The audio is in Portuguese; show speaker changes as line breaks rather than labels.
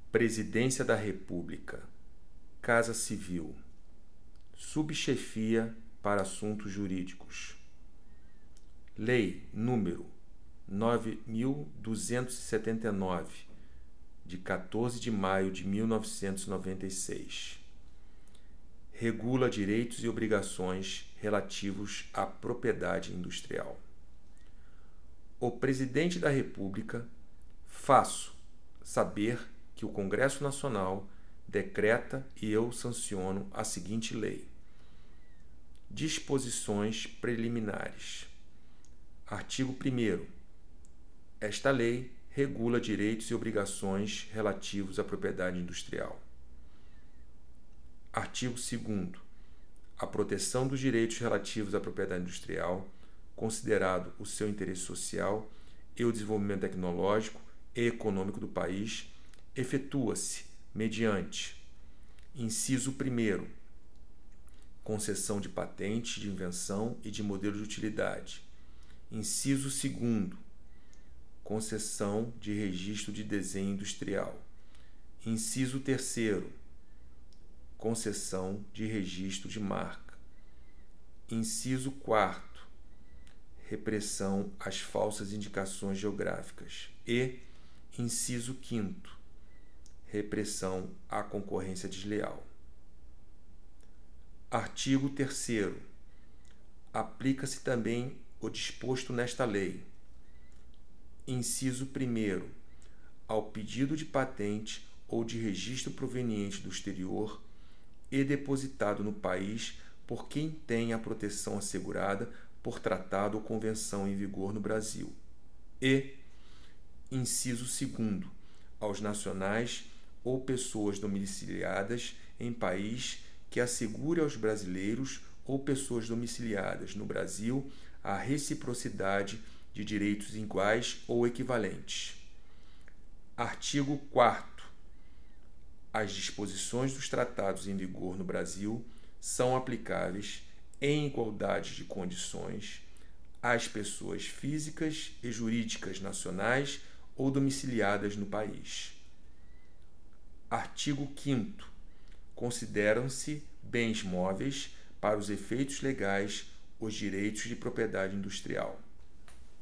Presidência da República, Casa Civil, Subchefia para Assuntos Jurídicos. Lei número 9.279, de 14 de maio de 1996. Regula direitos e obrigações relativos à propriedade industrial. O Presidente da República faço saber que o Congresso Nacional decreta e eu sanciono a seguinte lei. Disposições preliminares. Artigo 1º. Esta lei regula direitos e obrigações relativos à propriedade industrial. Artigo 2º. A proteção dos direitos relativos à propriedade industrial, considerado o seu interesse social e o desenvolvimento tecnológico e econômico do país, efetua-se mediante: inciso 1º, concessão de patente de invenção e de modelo de utilidade; inciso 2º, concessão de registro de desenho industrial; inciso 3º, concessão de registro de marca; inciso 4º, repressão às falsas indicações geográficas; e inciso 5º, repressão à concorrência desleal. Artigo 3º. Aplica-se também o disposto nesta lei. Inciso 1º. Ao pedido de patente ou de registro proveniente do exterior e depositado no país por quem tem a proteção assegurada por tratado ou convenção em vigor no Brasil. E inciso 2º. Aos nacionais ou pessoas domiciliadas em país que assegure aos brasileiros ou pessoas domiciliadas no Brasil a reciprocidade de direitos iguais ou equivalentes. Artigo 4º. As disposições dos tratados em vigor no Brasil são aplicáveis, em igualdade de condições, às pessoas físicas e jurídicas nacionais ou domiciliadas no país. Artigo 5º. Consideram-se bens móveis, para os efeitos legais, os direitos de propriedade industrial.